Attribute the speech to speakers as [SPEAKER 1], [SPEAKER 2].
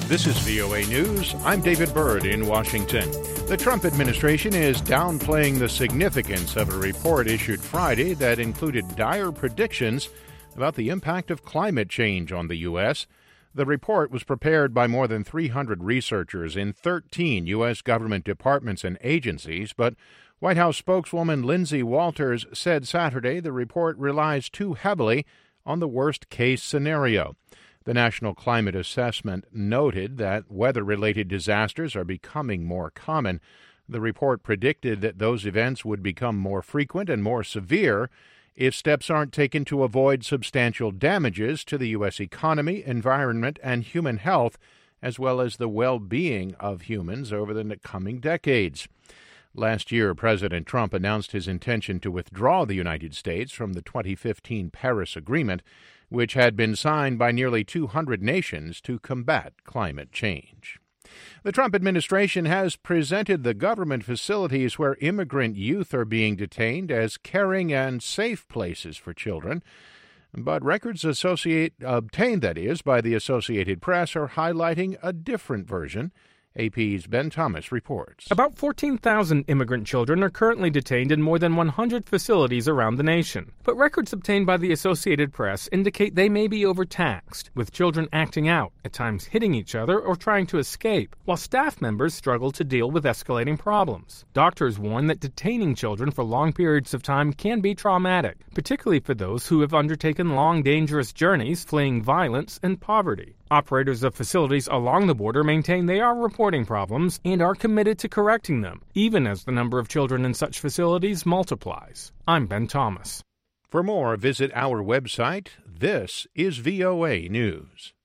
[SPEAKER 1] This is VOA News. I'm David Byrd in Washington. The Trump administration is downplaying the significance of a report issued Friday that included dire predictions about the impact of climate change on the U.S. The report was prepared by more than 300 researchers in 13 U.S. government departments and agencies, but White House spokeswoman Lindsay Walters said Saturday the report relies too heavily on the worst-case scenario. The National Climate Assessment noted that weather-related disasters are becoming more common. The report predicted that those events would become more frequent and more severe if steps aren't taken to avoid substantial damages to the U.S. economy, environment, and human health, as well as the well-being of humans over the coming decades. Last year, President Trump announced his intention to withdraw the United States from the 2015 Paris Agreement, which had been signed by nearly 200 nations to combat climate change. The Trump administration has presented the government facilities where immigrant youth are being detained as caring and safe places for children. But records obtained by the Associated Press are highlighting a different version. AP's Ben Thomas reports.
[SPEAKER 2] About 14,000 immigrant children are currently detained in more than 100 facilities around the nation. But records obtained by the Associated Press indicate they may be overtaxed, with children acting out, at times hitting each other or trying to escape, while staff members struggle to deal with escalating problems. Doctors warn that detaining children for long periods of time can be traumatic, particularly for those who have undertaken long, dangerous journeys fleeing violence and poverty. Operators of facilities along the border maintain they are reporting problems and are committed to correcting them, even as the number of children in such facilities multiplies. I'm Ben Thomas.
[SPEAKER 1] For more, visit our website. This is VOA News.